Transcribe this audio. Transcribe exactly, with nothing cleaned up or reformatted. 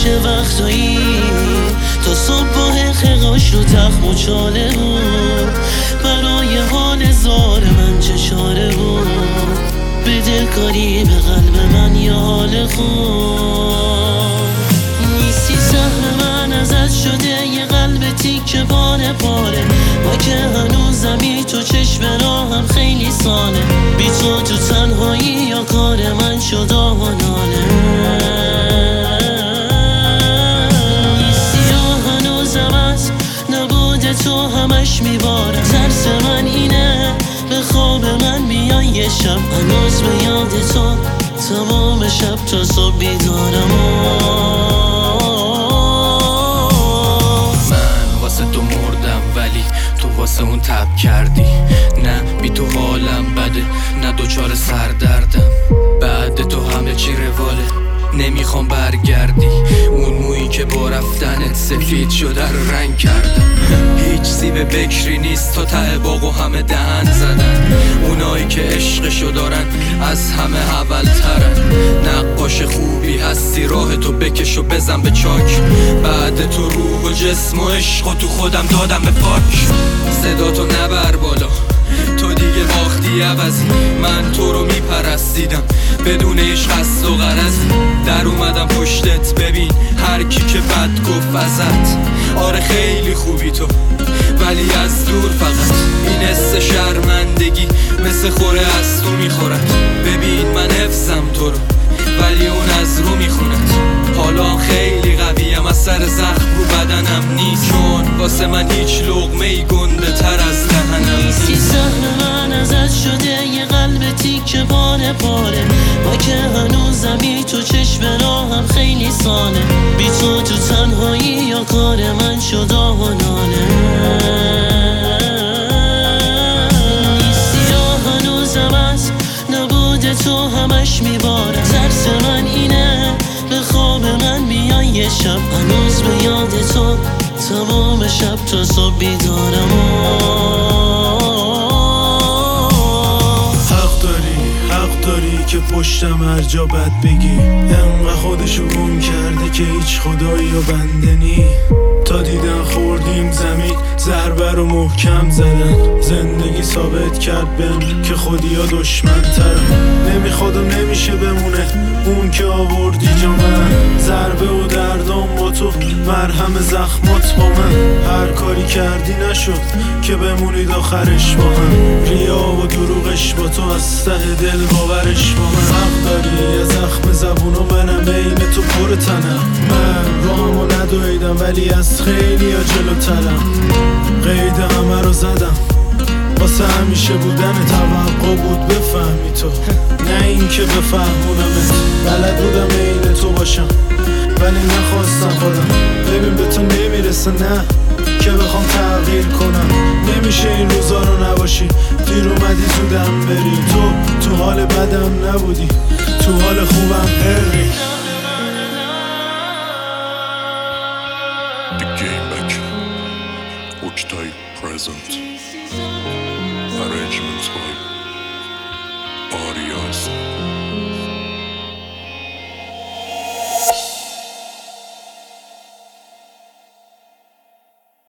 چه وقتایی تا صبح خیقاش رو تخم و چاله بود، برای حال زار من چه چاره بود، به دلکاری به قلب من یه حال خوب نیستی. سهم من ازت شده یه قلب تیکه پاره پاره، ما که هنوزمی تو چشم راهم خیلی ساله، بی تو تو تنهایی یا کار من شد آه و ناله. نیستی یا هنوزم از نبود تو همش میبارم، ترس من اینه به خواب من میای یه شب، هنوز به یاد تو تمام شب تا صبح بیدارم. من واسه تو مردم ولی تو واسه اون تب کردی، نه بی تو حالم بده نه دوچار سردردم، بعد تو همه چی رواله نمیخوام برگردی، اون مویی که با رفتنت سفید شده رو رنگ کردم. هیچ سیب بکری نیست تا ته باغو همه دهن زدن، اونایی که عشقشو دارن از همه اول ترن. نقاش خوبی هستی راه تو بکش و بزن به چاک، بعد تو روح و جسم و عشق و تو خودم دادم به پاک. صدا تو نبر بالا تو دیگه باختی عوضی، من تو رو میپرستیدم بدون عشق قصد و غرضی، در اومدم پشتت ببین هر کی که بد گفت ازت. آره خیلی خوبی تو ولی از دور فقط، این حس شرمندگی مثل خوره از تو میخورد. ببین من حفظم تو رو ولی اون از رو میخوند، حالا خیلی قویم از سر زخم رو بدنم نیست، چون واسه من هیچ لقمه ای گنده تر از دهنم نیستی. سهم من ازت شده یه قلب تیکه پاره پاره، ما که هنوزمی تو چشم راهم خیلی ساله، بی تو تو تنهایی یا کار من شد آه و ناله. نیستی یا هنوزم از نبود تو همش میبارم، ترس من اینه به خواب من میای یه شب، هنوز به یاد تو تمام شب تا صبح بیدارم. حق داری حق داری که پشتم هر جا بد بگی، انقدر خودشو گم کرده که هیچ خدایی و بنده نی. تا دیدن خوردیم زمین ضربه رو محکم زدن، زندگی ثابت کرد بهم که خودی ها دشمن ترن. نمیخواد و نمیشه بمونه اون که آوردی جا من، ضربه و دردم با تو مرهم زخمات با من، هر کاری کردی نشد که بمونید آخرش با هم، ریا و دروغش با تو از ته دل باورش با من. حق داری از زخم زبون و منم عین تو پر تنم، من رامو ندویدم ولی از خیلی ها جلوترم، قید همه رو زدم واسه همیشه بودن توقع بود بفهمی تو، نه این که بفهمونمت. بلد بودم عین تو باشم ولی نخواستم خودم، ببین به تو نمیرسه نه که بخوام تغییر کنم، نمیشه این روزا رو نباشی دیر اومدی زودم بری، تو تو حال بدم نبودی تو حال خوبم هری. The Game Back Oktay present.